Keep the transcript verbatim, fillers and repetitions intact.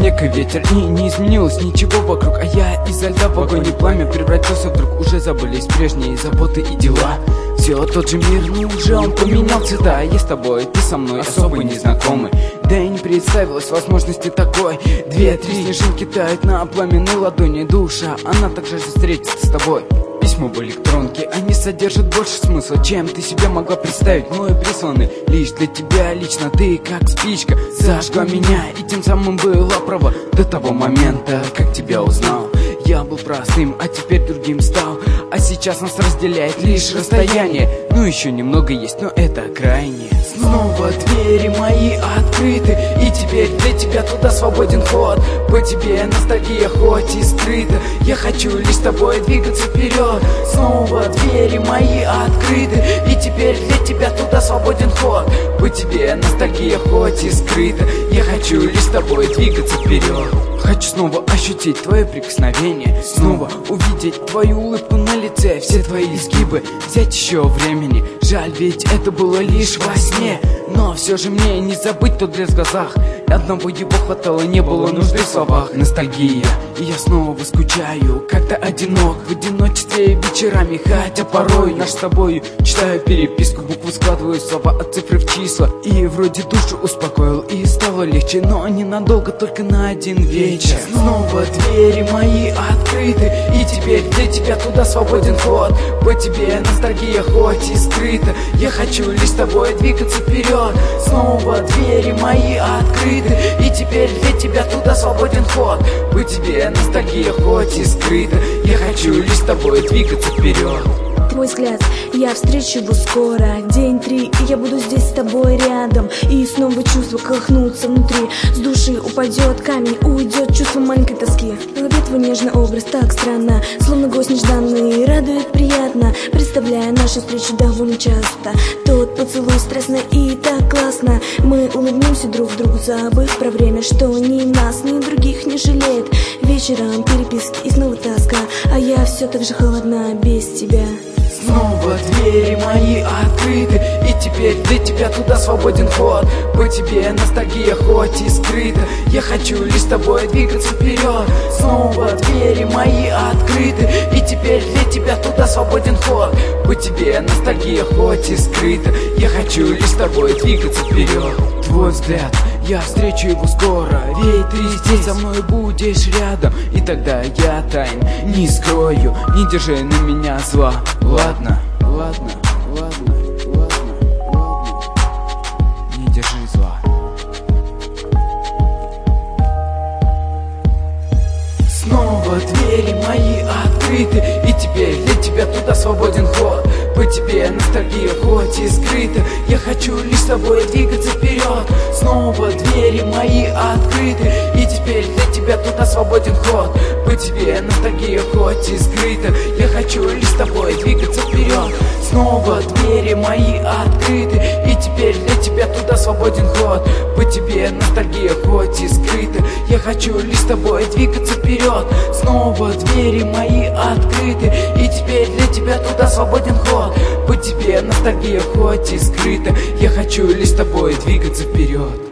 века ветер, и не изменилось ничего вокруг. А я из-за льда в огонь и пламя превратился вдруг. Уже забылись прежние заботы и дела. Все тот же мир, но уже он поменял цвета. Я с тобой, ты со мной особо незнакомый. Да и не представилось возможности такой. Две-три снежинки тают на пламенной ладони. Душа, она так же встретится с тобой. Письма в электронке, они содержат больше смысла, чем ты себе могла представить. Мной присланы лишь для тебя лично. Ты как спичка зажгла меня, и тем самым была права. До того момента, как тебя узнал, я был простым, а теперь другим стал. А сейчас нас разделяет лишь расстояние. Ну еще немного есть, но это крайне. Снова двери мои открыты, и теперь для тебя туда свободен ход. По тебе ностальгия хоть и скрыта, я хочу лишь с тобой двигаться вперед. Снова двери мои открыты, и теперь для тебя туда свободен ход. По тебе ностальгия хоть и скрыта, я хочу лишь с тобой двигаться вперед. Хочу снова ощутить твое прикосновение, снова увидеть твою улыбку на лице, все твои изгибы, взять еще времени. Жаль, ведь это было лишь во сне, но все же мне не забыть тот блеск в глазах. Одного его хватало, не было нужды в словах. Ностальгия, и я снова скучаю, как-то одинок в одиночестве вечерами. Хотя порой наш с тобой читаю переписку, буквы складываю слова от цифры в числа. И вроде душу успокоил, и стало легче, но ненадолго, только на один вечер. Снова двери мои открыты, и теперь для тебя туда свободен ход. По тебе ностальгия хоть и скрыта, я хочу лишь с тобой двигаться вперед. Снова двери мои открыты, и теперь для тебя туда свободен ход. По тебе ностальгия хоть и скрыта, я хочу лишь с тобой двигаться вперед. Твой взгляд, я встречу его скоро. День три, и я буду здесь с тобой рядом. И снова чувства колыхнутся внутри. С души упадет камень, уйдет чувство маленькой тоски. В голове твой нежный образ так странно, словно гость нежданный, радует приятно, представляя нашу встречу довольно часто. Тот поцелуй страстно и так классно. Мы улыбнемся друг другу, забыв про время, что ни нас, ни других не жалеет. Вечером переписки и снова тоска, а я все так же холодна без тебя. Снова двери мои открыты, и теперь для тебя туда свободен ход. По тебе ностальгия хоть и скрыта, я хочу лишь с тобой двигаться вперед. Снова двери мои открыты, и теперь для тебя туда свободен ход. По тебе ностальгия хоть и скрыта, я хочу лишь с тобой двигаться вперед. Твой взгляд, я встречу его скоро, ведь ты здесь со мной будешь рядом. И тогда я тайн не скрою, не держи на меня зла. Ладно, ладно, ладно, ладно, ладно, не держи зла. Снова двери мои открыты, и теперь для тебя туда свободен ход. По тебе ностальгия хоть и скрыта, я хочу лишь с тобой двигаться вперед. Снова двери мои открыты, и теперь для тебя туда свободен ход. По тебе ностальгия хоть и скрыта, я хочу лишь с тобой двигаться вперед. Снова двери мои открыты, и теперь для тебя туда свободен ход. По тебе ностальгия хоть и скрыта, я хочу лишь с тобой двигаться вперед. Снова двери мои открыты, и теперь для тебя туда свободен ход. По тебе ностальгия хоть и скрыта, я хочу лишь с тобой двигаться вперед.